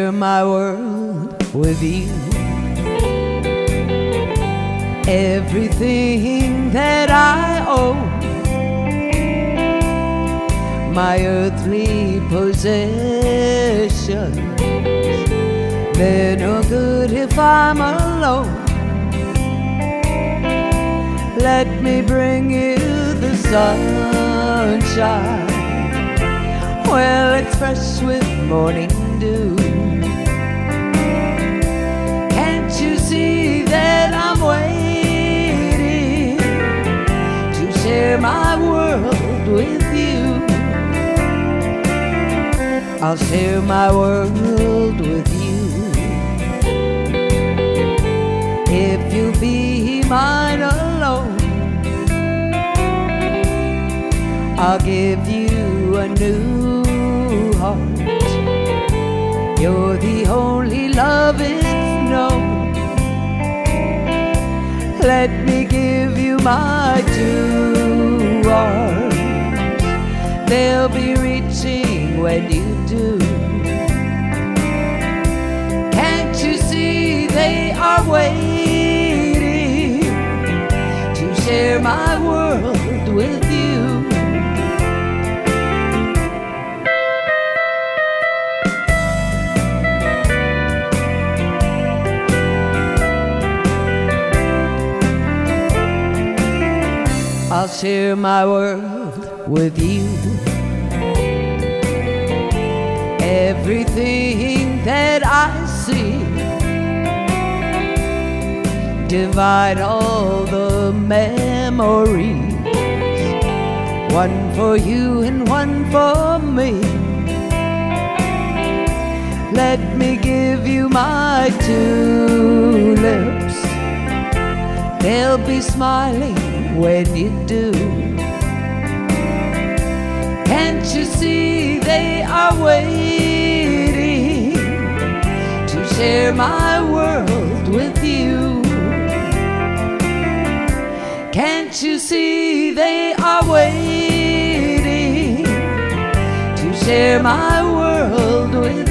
share my world with you. Everything that I own, my earthly possessions, they're no good if I'm alone. Let me bring you the sunshine, well, it's fresh with morning dew. Can't you see that I'm waiting to share my world with you? I'll share my world with you if you'll be mine alone. I'll give you a new heart. You're the only love it's known. Let me give you my two arms. They'll be reaching when you do. Can't you see they are waiting to share my world with you? I'll share my world with you. Everything that I see, divide all the memories, one for you and one for me. Let me give you my two lips. They'll be smiling when you do. Can't you see they are waiting to share my world with you? Can't you see they are waiting to share my world with you?